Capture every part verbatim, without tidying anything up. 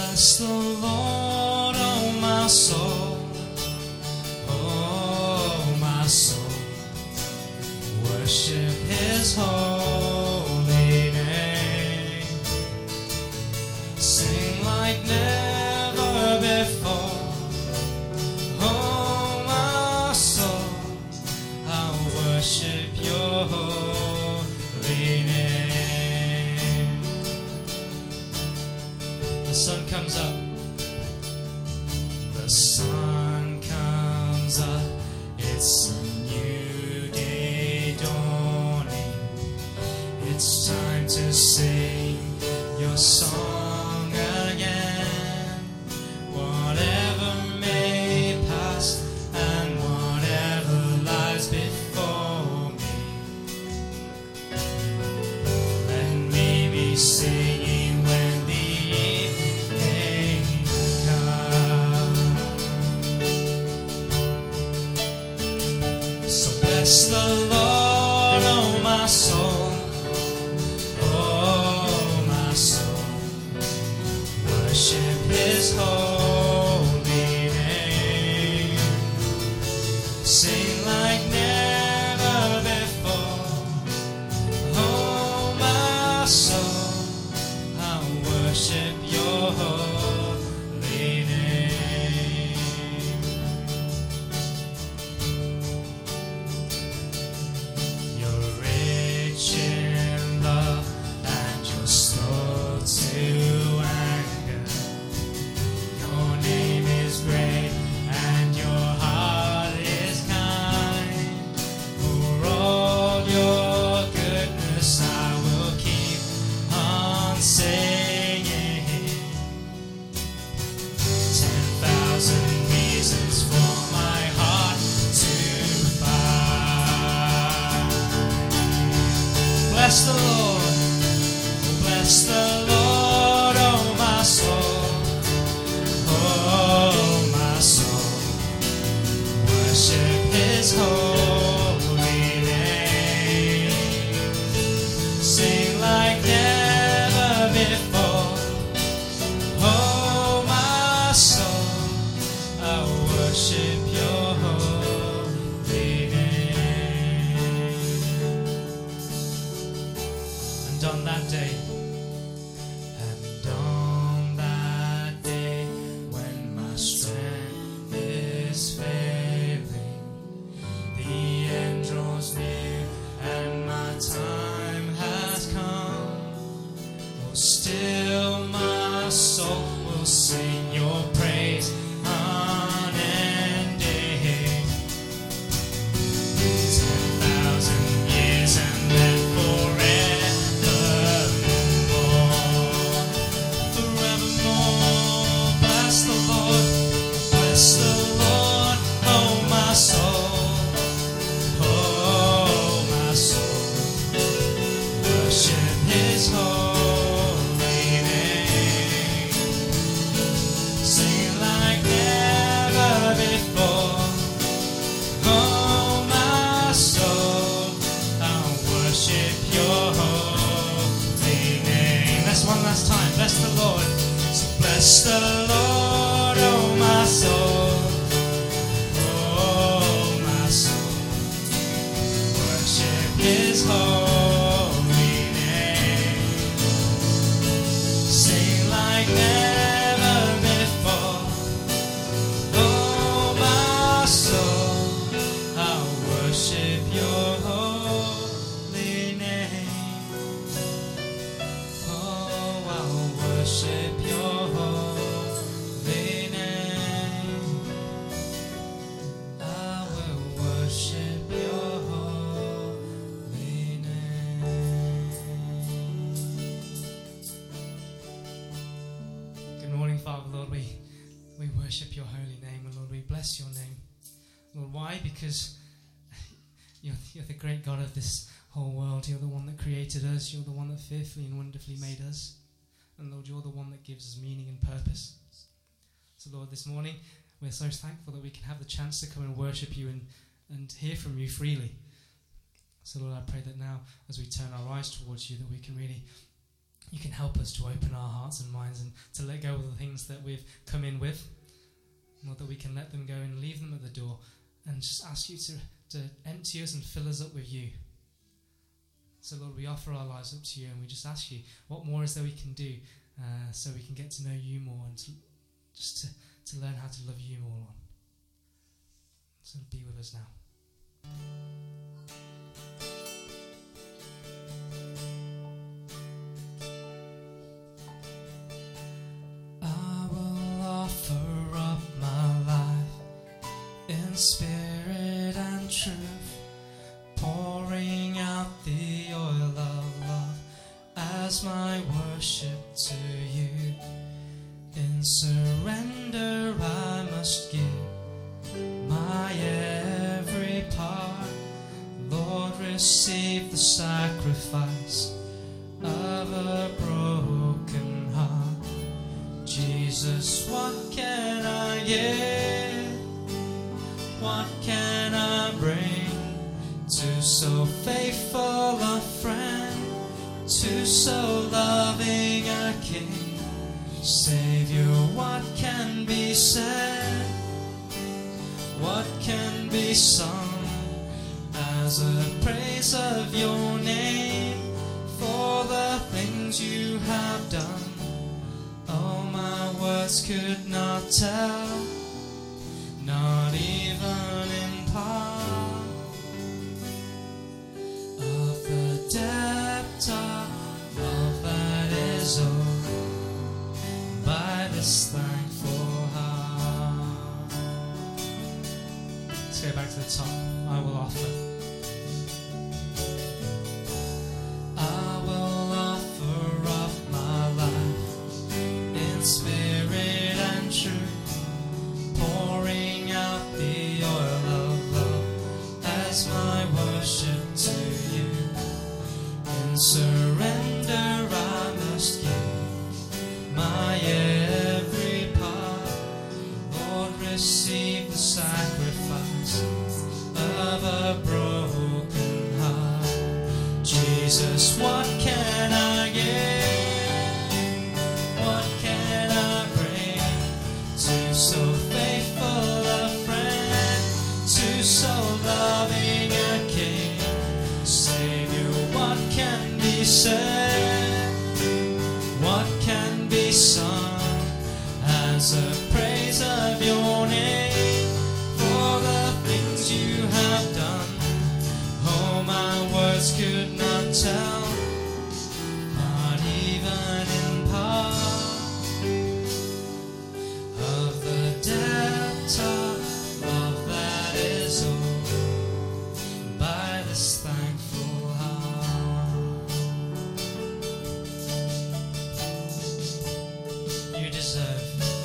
Bless the Lord, oh my soul, oh my soul, worship His holy name. Sing like never before, oh my soul, I'll worship Your holy name. The sun comes up. The sun comes up. It's a new day dawning. It's time to sing Your song again. Whatever may pass and whatever lies before me, let me be singing when the evening comes. So bless the Lord, oh my soul, oh my soul, worship His holy name. Sing like never before, oh my soul, I'll worship Your holy name. You're rich in love and You're slow to anger. Your name is great and Your heart is kind. For all Your goodness I will keep on singing. Ten thousand reasons for my heart to find. Bless the Lord, oh bless the Lord, oh my soul, oh my soul, worship His holy name. Sing like never before, oh my soul, I'll worship Your holy name. And on that day, and on that day, when my strength is failing, the end draws near and my time has come, oh still my soul will sing Your praise unending. Ten thousand years and then forevermore, forevermore. Bless the Lord, bless the Lord, oh my soul, oh my soul, worship His holy name. Sing like never before, oh my soul, I'll worship Your holy name. That's one last time. Bless the Lord. So bless the Lord, oh my soul, oh my soul, worship His holy name. Sing like never before, oh my soul, I'll worship Your holy name. Oh, I'll worship Your holy name. I will worship Your holy name. Good morning, Father, Lord. We, we worship Your holy name, and Lord, we bless Your name. Lord, why? Because you're, you're the great God of this whole world. You're the one that created us. You're the one that fearfully and wonderfully made us. And Lord, You're the one that gives us meaning and purpose. So Lord, this morning, we're so thankful that we can have the chance to come and worship You and, and hear from You freely. So Lord, I pray that now, as we turn our eyes towards You, that we can really you can help us to open our hearts and minds and to let go of the things that we've come in with. Lord, that we can let them go and leave them at the door and just ask you to, to empty us and fill us up with you. So, Lord, we offer our lives up to you and we just ask you, what more is there we can do uh, so we can get to know you more and to, just to, to learn how to love you more, Lord. So be with us now. I will offer up my life in spirit and truth, pouring out the oil of love as my worship to you. In surrender I must give my every part. Lord, receive the sacrifice of a broken heart. Jesus, what can I give? What can I bring to so faithful a friend, to so loving a King? Savior, what can be said? What can be sung as a praise of your name for the things you have done? Oh, my words could not tell, not even in part, of the depth of love that is owed by this thankful heart. Let's go back to the top. I will offer. I will offer up my life in spirit and truth, pouring out the oil of love as my worship to you. In surrender I must give my every part. Lord, receive the sacrifice of a broken heart. Jesus, what can I give? What can I bring to so faithful a friend, to so loving a King? Savior, what can be said? What can be sung as a praise of your name for the things you have done? Oh, my words could not tell, not even in part, of the depth of love that is owed by this thankful heart. You deserve,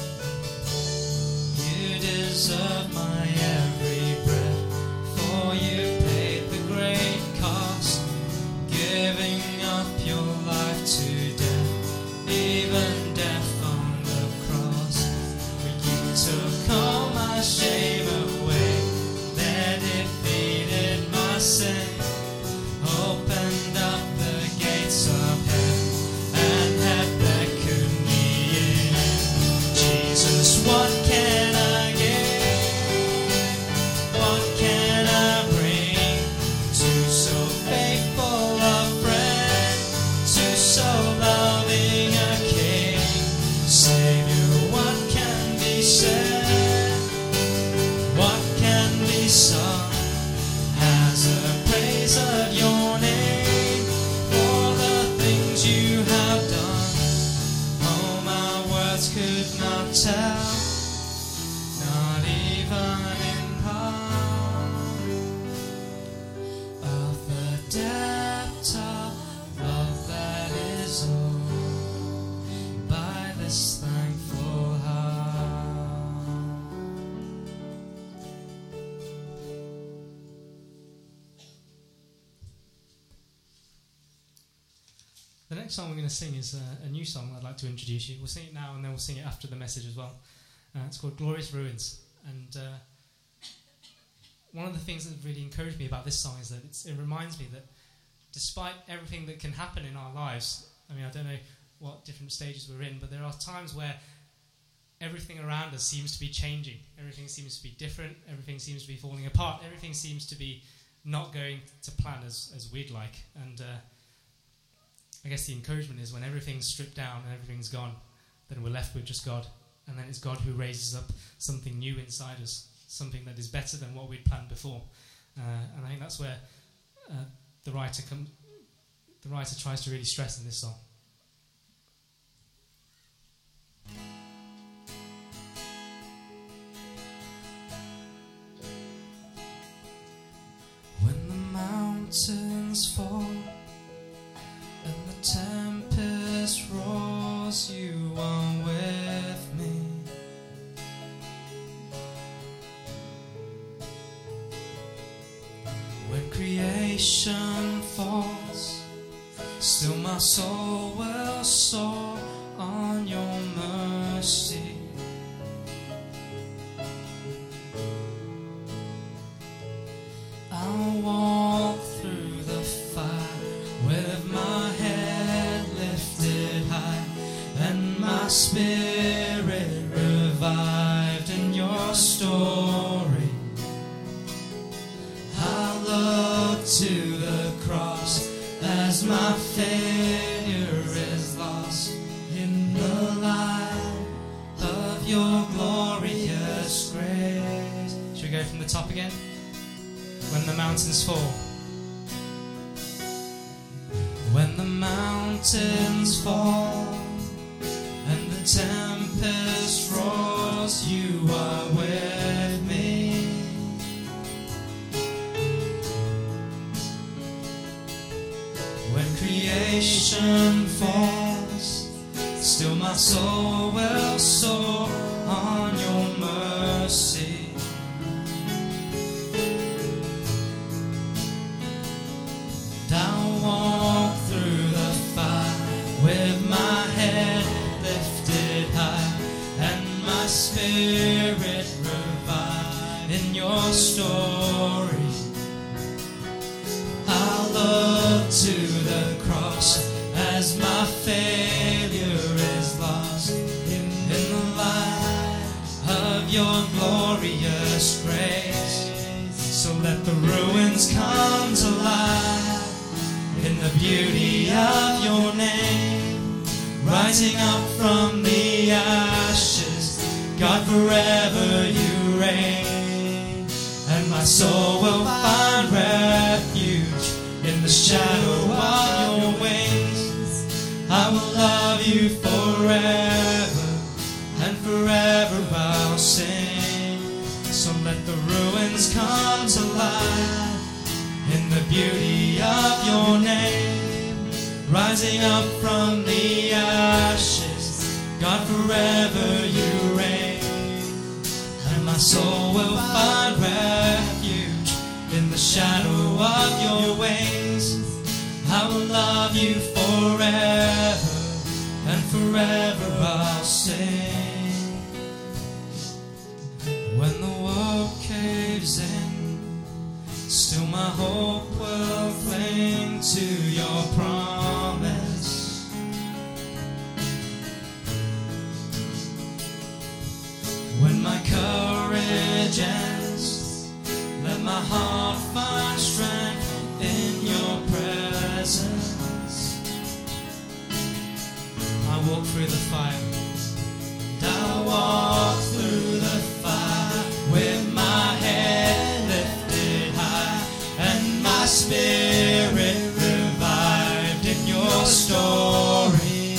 you deserve my every breath, for you paid the great cost, giving up your life to death, even death on the cross. For you took all my shame away, there defeated my sin, opened up the gates of heaven, and have beckoned me in. Jesus, what can I give? What can I bring to so faithful a friend, to so loving a King? Savior, what can be said? What can be sung as a praise of your name for the things you have done? Oh, my words could not tell, not even in part, of the depth of love that is owed by this thankful heart. The next song we're going to sing is uh, a new song I'd like to introduce you. We'll sing it now and then we'll sing it after the message as well. Uh, it's called Glorious Ruins. And uh, one of the things that really encouraged me about this song is that it's, it reminds me that despite everything that can happen in our lives, I mean, I don't know what different stages we're in, but there are times where everything around us seems to be changing. Everything seems to be different. Everything seems to be falling apart. Everything seems to be not going to plan as, as we'd like. And uh, I guess the encouragement is when everything's stripped down and everything's gone, then we're left with just God. And then it's God who raises up something new inside us, something that is better than what we'd planned before. Uh, and I think that's where uh, the writer comes. The writer tries to really stress in this song. When the mountains fall and the tempest roars, you are with me. When creation falls, still my soul will soar on your mercy. I'll walk through the fire with my head lifted high and my spirit revived in your story. I look to the cross as my failure is lost in the light of your glorious grace. Should we go from the top again? When the mountains fall. When the mountains fall and the tempest roars, you are with me. When creation falls, still my soul will soar on your mercy. I'll walk through the fire with my head lifted high and my spirit revived in your story. I'll look to the cross as my failure is lost in the light of your glorious grace. So let the ruins come to life in the beauty of your name, rising up from the ashes, God, forever you reign. And my soul will find refuge in the shadow of your wings. I will love you forever, and forever I'll sing. So let the ruins come to life in the beauty of your name, rising up from the ashes, God, forever you reign. And my soul will find refuge in the shadow of your wings. I will love you forever, and forever I'll sing. When the world caves in, still my hope will cling to your promise. When my courage ends, let my heart find strength in your presence. I walk through the fire. I walk through the fire with my head lifted high and my spirit revived in your story.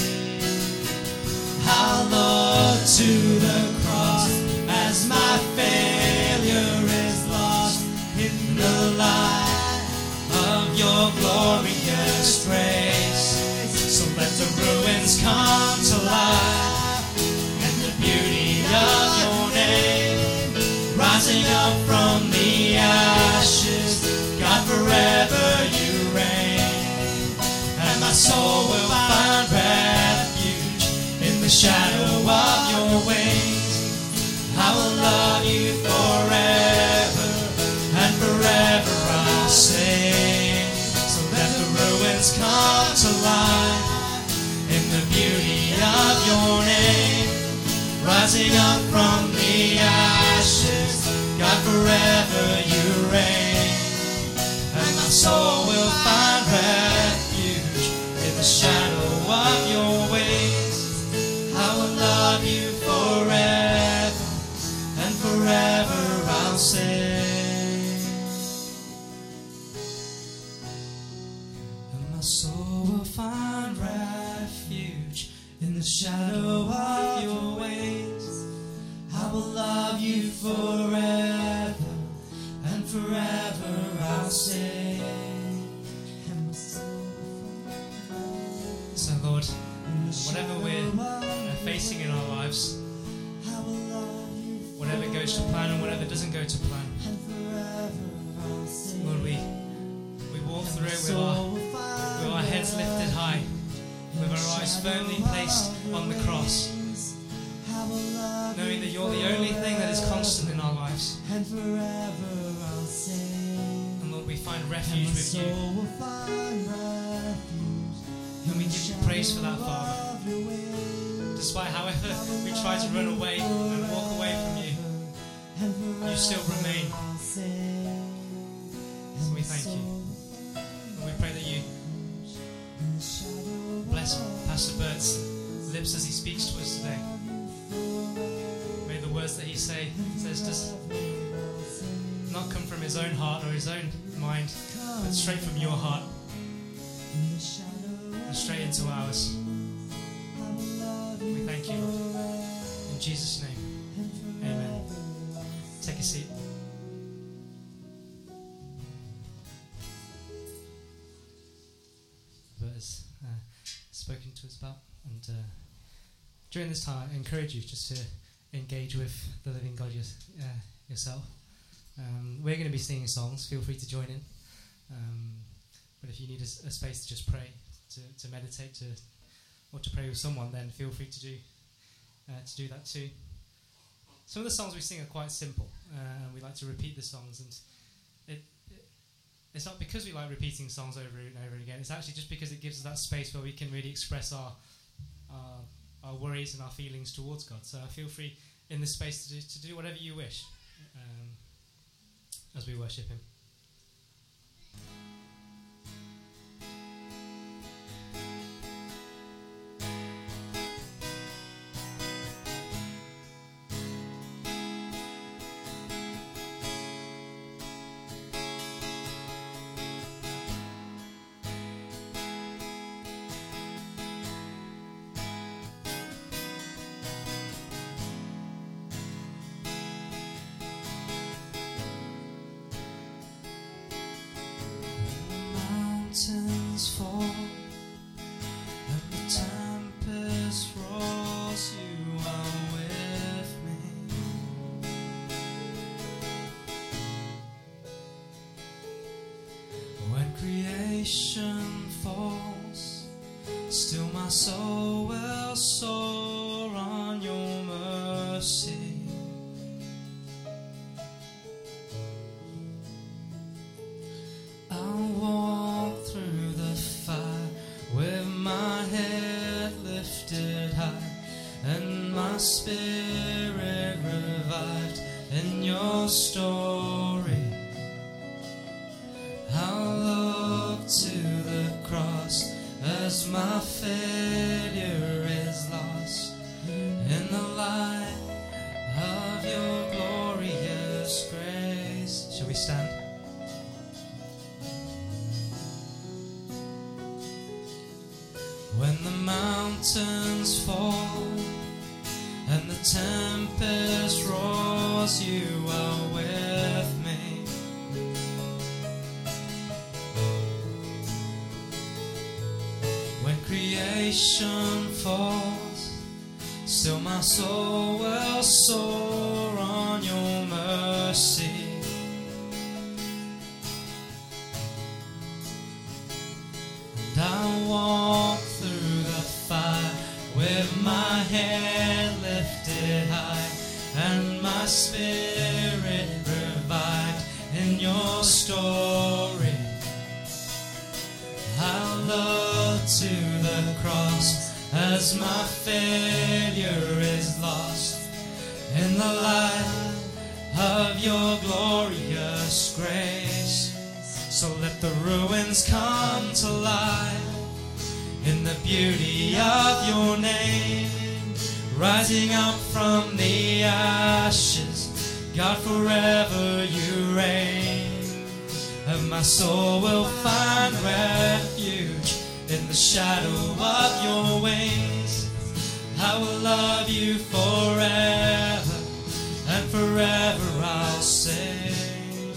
I look to the cross as my failure is lost in the light of your glorious grace. So let the ruins come to life and the beauty of your name, rising up from the ashes, God, forever you reign. And my soul will find refuge in the shadow of your wings. I will love you forever, and forever I'll sing. So let the ruins come up from the ashes. God, forever you reign. And my soul will find refuge in the shadow of your wings. I will love you forever, and forever I'll sing. And my soul will find refuge in the shadow of your wings. I will love you forever, and forever I'll sing. So Lord, whatever we're uh, facing in our lives, whatever goes to plan and whatever doesn't go to plan, Lord, we we walk through it with our, with our heads lifted high, with our eyes firmly placed on the cross, knowing that you're the only thing that is constant in our lives. And Lord, we find refuge with you. And we give you praise for that, Father. Despite however we try to run away and walk away from you, you still remain. So we thank you. And we pray that you bless Pastor Bert's lips as he speaks to us today. May the words that he say says does not come from his own heart or his own mind, but straight from your heart and straight into ours. We thank you, Lord. In Jesus' name, amen. Take a seat. Bert has uh, spoken to us about, and uh, during this time I encourage you just to engage with the living God your, uh, yourself. Um, we're going to be singing songs. Feel free to join in. Um, but if you need a, a space to just pray, to, to meditate, to or to pray with someone, then feel free to do uh, to do that too. Some of the songs we sing are quite simple, uh, and we like to repeat the songs. And it, it it's not because we like repeating songs over and over again. It's actually just because it gives us that space where we can really express our our, our worries and our feelings towards God. So feel free in this space to do, to do whatever you wish um, as we worship Him. Mountains fall and the tempest roars, you are with me. When creation falls, still my soul will soar on your mercy. I'll walk through the fire with my head lifted high and my spirit revived in your story. I'll look to the cross as my failure is lost in the light of your glorious grace. Shall we stand? When the mountains fall and the tempest roars, you are with me. When creation falls, still my soul will soar on your mercy. And I walk through the fire with my head lifted high and my spirit revived in your story. I look to the cross as my failure is lost in the light of your glorious grace. So let the ruins come to life in the beauty of your name. Rising up from the ashes, God, forever you reign. And my soul will find refuge in the shadow of your wings. I will love you forever, and forever I'll sing.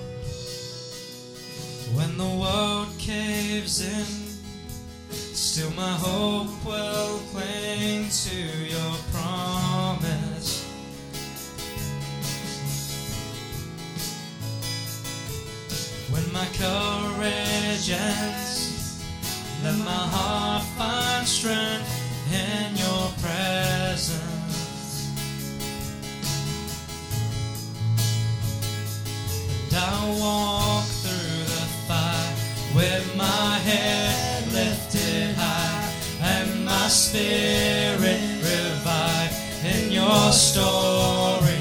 When the world caves in, still my hope will cling to your promise. When my courage ends, let my heart find strength in your presence. And I'll walk through the fire with my head lifted high and my spirit revived in your story.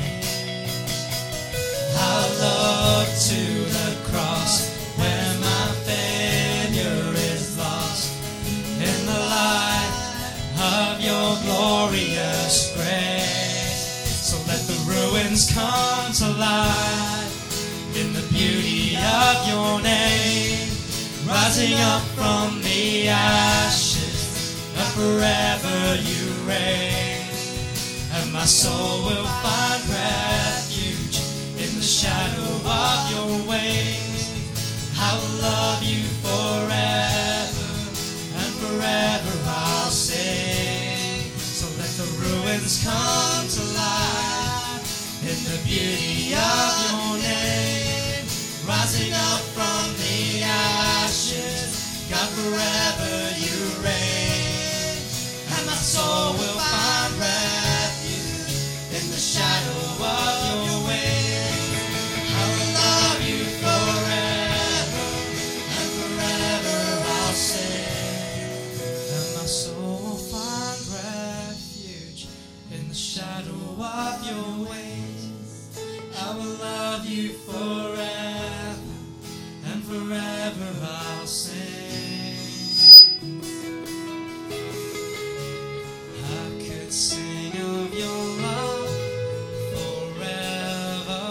I'll look to the cross where my failure is lost in the light of your glorious grace. So let the ruins come to life in the beauty of your name. Rising up from the ashes, and forever you reign. And my soul will find refuge in the shadow of your wings. I will love you forever, and forever I'll sing. So let the ruins come to life in the beauty of your name. Rising up from the ashes, God, forever you reign. And my soul will find refuge in the shadow of your wings. I will love you forever, and forever I'll sing. And my soul will find refuge in the shadow of your wings. I will love you forever, and forever I'll sing. I could sing of your love forever.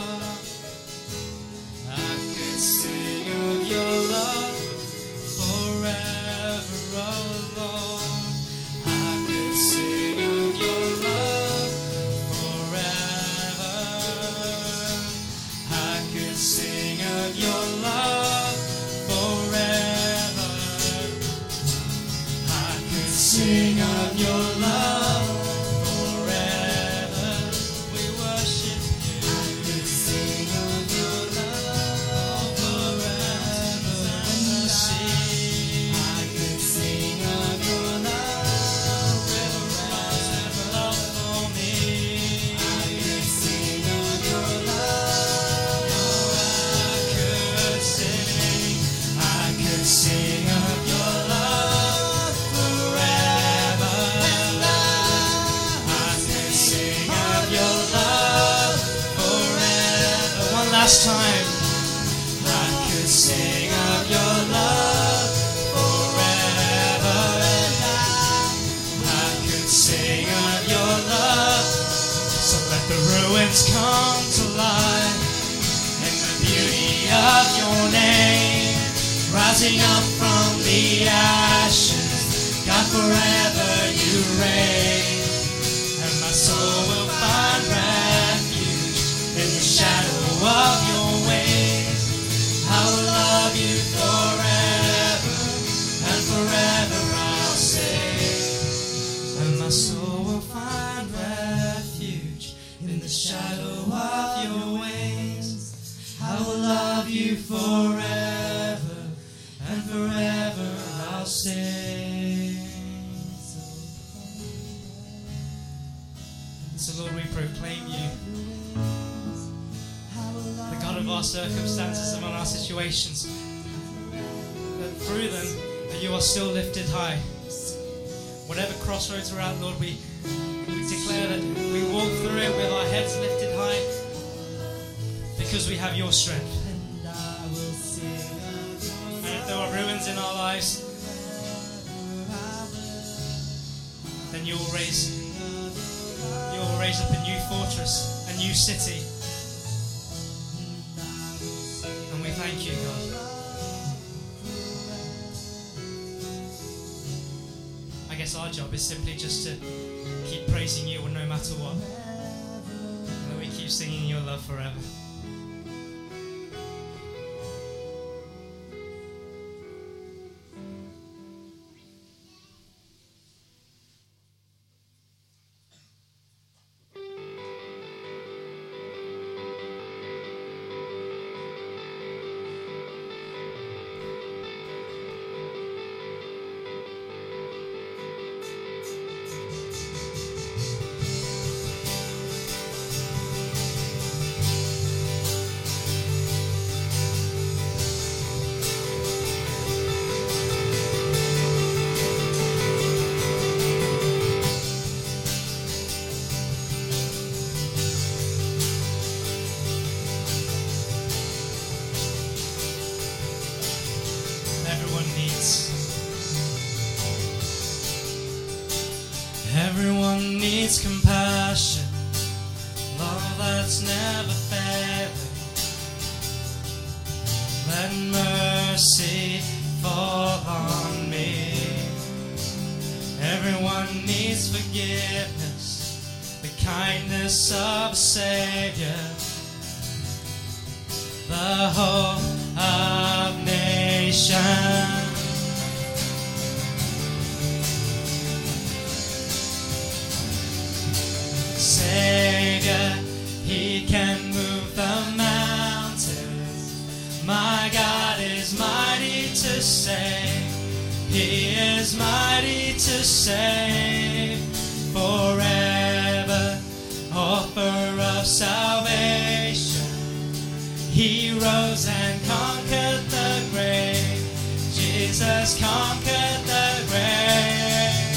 I could sing of your love forever, oh Lord. I could sing of your love forever. I could sing of your love forever. I could sing of your love forever. We worship you. I could sing of your love forever. Sing. I could sing of your love forever. Love for me. I could sing of your love. I could sing. I could sing of your love forever. I could sing of your love forever. One last time. I could sing of your love forever. I could sing of your love. So let the ruins come to life in the beauty of your name. Rising up from the ashes, God, forever you reign. And my soul will find refuge in the shadow of your wings. I will love you forever, and forever I'll sing. And my soul will find refuge in the shadow of your wings. I will love you forever, and forever I'll sing. So Lord, we proclaim you, the God of our circumstances and our situations, that through them that you are still lifted high. Whatever crossroads we're at, Lord, we, we declare that we walk through it with our heads lifted high because we have your strength. And if there are ruins in our lives, then you will raise, you will raise up a new fortress, a new city. And we thank you, God. I guess our job is simply just to keep praising you no matter what. And that we keep singing your love forever. Everyone needs compassion, love that's never failing. Let mercy fall on me. Everyone needs forgiveness, the kindness of a Savior. The hope of nations. Savior, He can move the mountains. My God is mighty to save. He is mighty to save. Forever, author of salvation. He rose and conquered the grave. Jesus conquered the grave.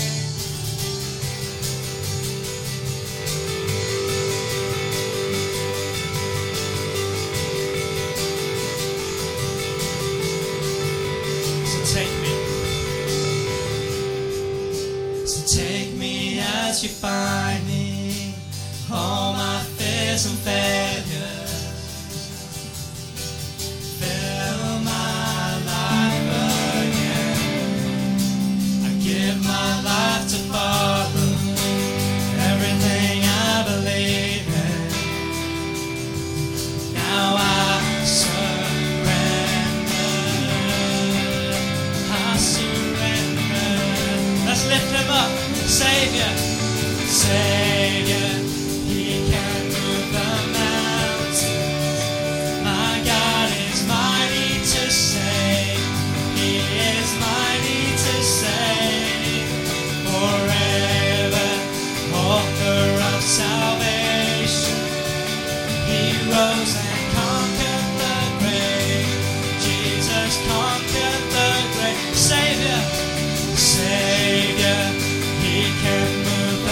You find me, all my fears and failures. Fill my life again. I give my life to follow everything I believe in. Now I surrender. I surrender. Let's lift Him up, Savior. Savior, He can move the mountains. My God is mighty to save. He is mighty to save. Forever, author of salvation. He rose and conquered the grave. Jesus conquered the grave. Savior, Savior, He can move.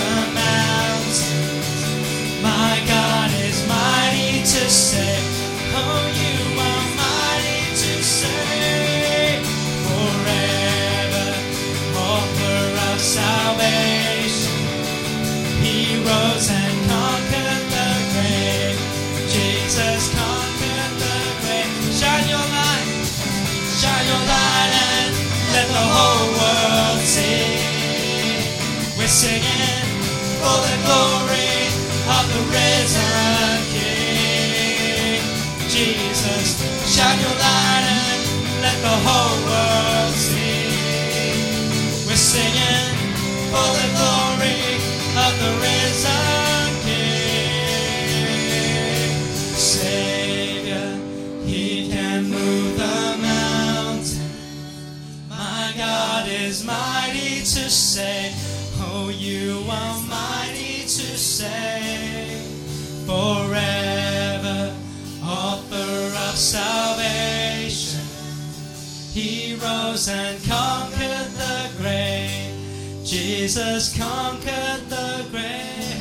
My God is mighty to save. Oh, you are mighty to save. Forever, author of salvation. He rose and conquered the grave. Jesus conquered the grave. Shine your light, shine your light and let the whole world see. We're singing for the glory of the risen King. Jesus, shine your light and let the whole world see. We're singing for the glory of the risen King. Savior, He can move the mountains. My God is mighty to save. Oh, you are mighty to save. Forever, author of salvation. He rose and conquered the grave. Jesus conquered the grave.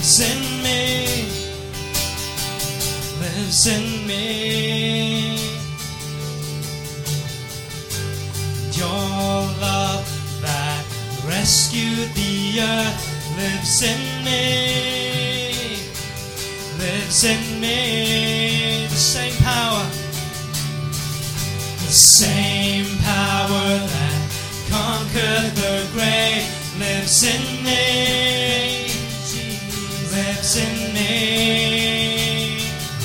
lives in me, lives in me. Your love that rescued the earth lives in me, lives in me. The same power, the same power that conquered the grave lives in me, lives in me.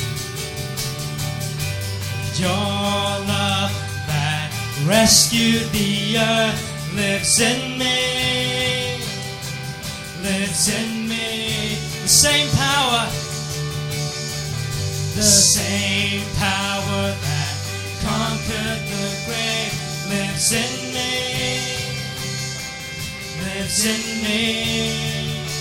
Your love that rescued the earth lives in me, lives in me. The same power, the same power that conquered the grave lives in me, lives in me.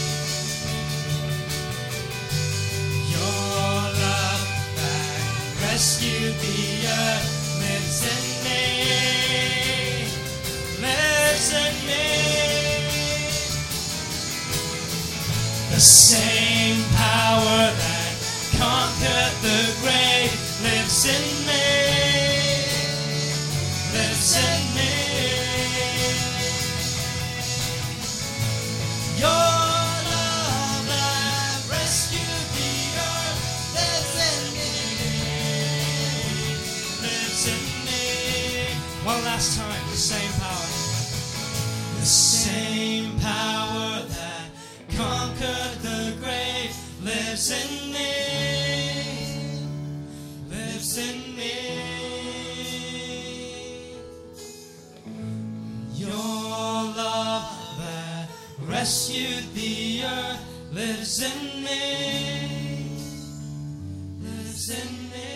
Your love that rescued the earth lives in me, lives in me. The same power that conquered the grave lives in me, lives in me. Your love that rescued the earth lives in me, lives in me. One last time, the same power, the same power that conquered the grave lives in me, lives in me. Your love that rescued the earth lives in me, lives in me.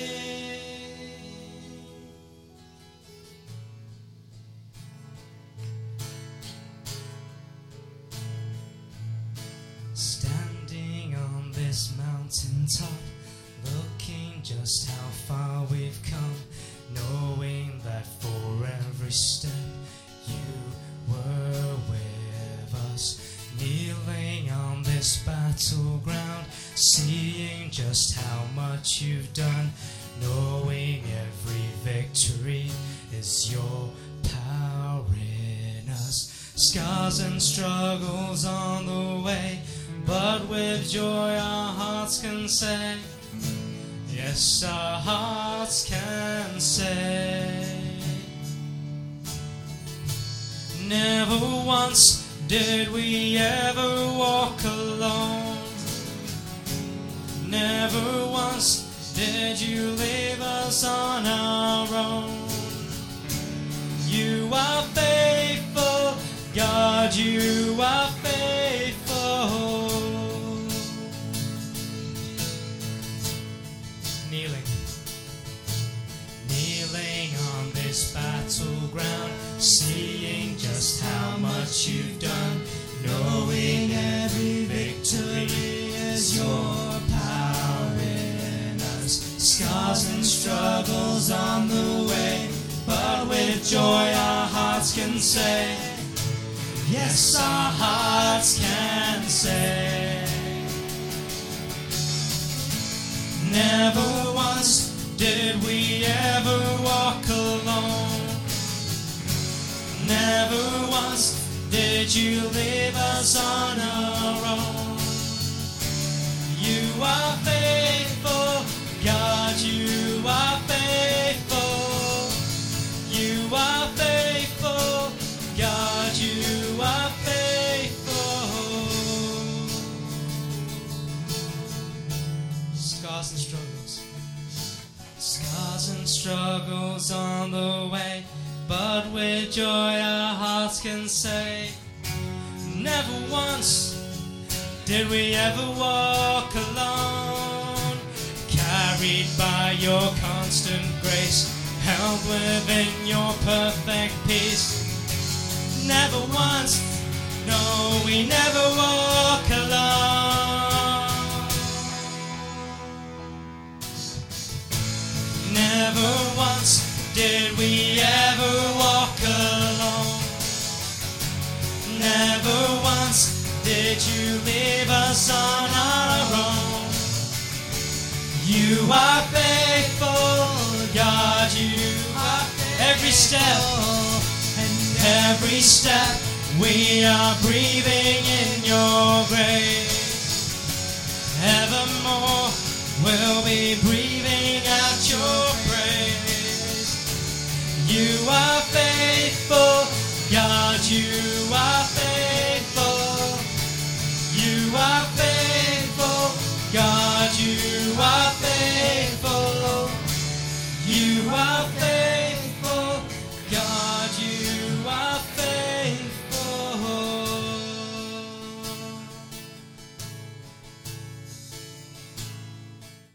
Standing on this mountaintop, looking just how far we've come, knowing that for every step you were with us. Kneeling on this battleground, seeing just how much you've done, knowing every victory is your power in us. Scars and struggles on the way, but with joy our hearts can say, yes, our hearts can say. Never once did we ever walk alone. Never once did you leave us on our own. You are faithful, God, you are faithful. Kneeling, kneeling on this battleground, seeing just how much you've done, knowing every victory is your power in us. Scars and struggles on the way, but with joy our hearts can say, yes, our hearts can say. Never once did we ever walk alone. Never once did you leave us on our own. You are faithful, God, you are faithful. You are faithful, God, you are faithful. Scars and struggles, scars and struggles on the way, but with joy our hearts can say, never once did we ever walk alone. Carried by your constant grace, held within your perfect peace. Never once, no, we never walk alone. Never once did we ever walk alone. Never once did you leave us on our own? You are faithful, God, you are faithful. Every step, and every step, we are breathing in your grace. Evermore, we'll be breathing out your praise. You are faithful, God, you